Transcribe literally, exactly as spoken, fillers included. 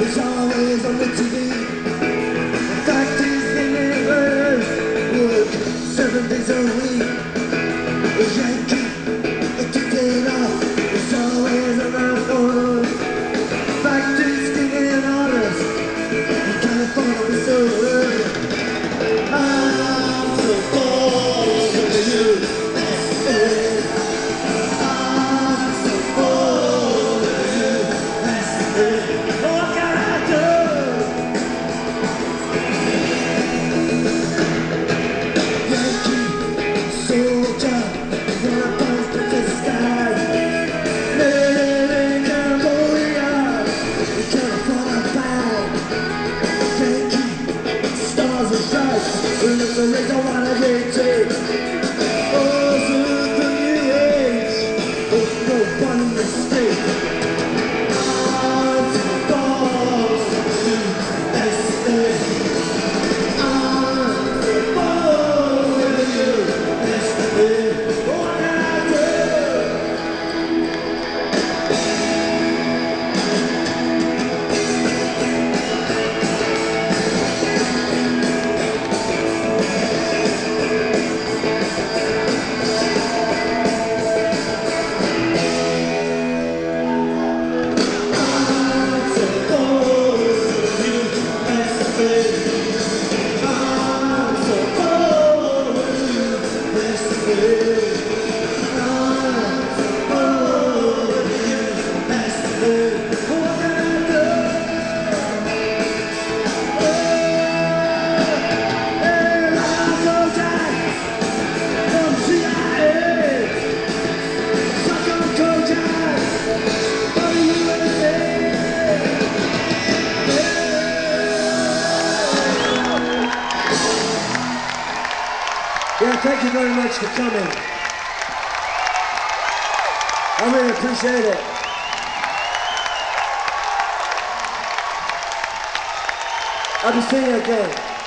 It's always on the T V. The fact is they never work seven days a week. A Yankee, a ticket off. It's always on the phone. The fact is getting honest. In California we're so early. I'm so bored of the U S A. I'm so bored of the U S A. What can I do? Yankee soldier, wanna bounce to the sky. Living in Cambodia, in California bound. Yankee stars and stripes, look the race I wanna get to. Oh, to the new age, oh, no one mistake. I'm so bored of the U S A. I'm so bored of the U S A. What can I do? I'm so bored of the U S A. I'm so bored of the U S A. I'm so bored of the U S A. What can I do? Hey, Rocco Jack from C I A. Rocco Kojak from the U S A. Yeah, thank you very much for coming. I really appreciate it. I'll be seeing you again.